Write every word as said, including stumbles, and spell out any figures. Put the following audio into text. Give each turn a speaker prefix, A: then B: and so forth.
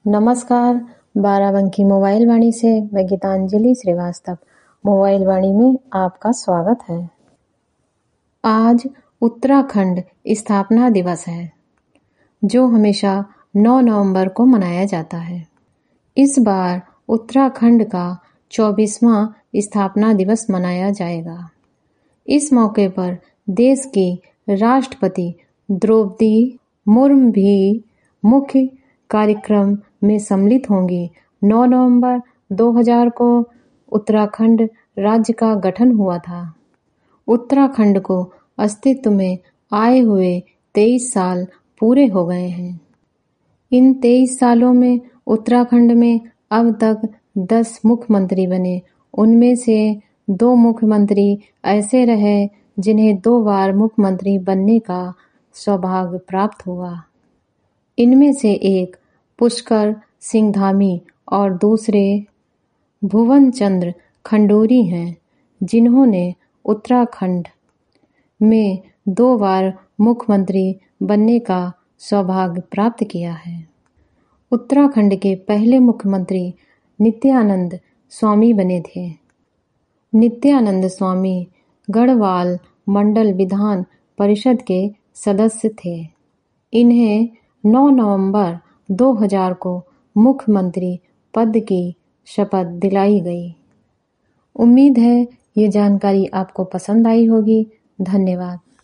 A: नमस्कार, बाराबंकी मोबाइल वाणी से मैं गीतांजलि श्रीवास्तव मोबाइल वाणी में आपका स्वागत है। आज उत्तराखंड स्थापना दिवस है, जो हमेशा नौ नवंबर को मनाया जाता है। इस बार उत्तराखंड का चौबीसवां स्थापना दिवस मनाया जाएगा। इस मौके पर देश की राष्ट्रपति द्रौपदी मुर्मू भी मुख्य कार्यक्रम में सम्मिलित होंगी। नौ नवंबर दो हज़ार को उत्तराखंड राज्य का गठन हुआ था। उत्तराखंड को अस्तित्व में आए हुए तेईस साल पूरे हो गए हैं। इन तेईस सालों में उत्तराखंड में अब तक दस मुख्यमंत्री बने। उनमें से दो मुख्यमंत्री ऐसे रहे जिन्हें दो बार मुख्यमंत्री बनने का सौभाग्य प्राप्त हुआ। इनमें से एक पुष्कर सिंह धामी और दूसरे भुवन चंद्र खंडूरी हैं, जिन्होंने उत्तराखंड में दो बार मुख्यमंत्री बनने का सौभाग्य प्राप्त किया है। उत्तराखंड के पहले मुख्यमंत्री नित्यानंद स्वामी बने थे। नित्यानंद स्वामी गढ़वाल मंडल विधान परिषद के सदस्य थे। इन्हें नौ नवंबर दो हज़ार को मुख्यमंत्री पद की शपथ दिलाई गई। उम्मीद है ये जानकारी आपको पसंद आई होगी। धन्यवाद।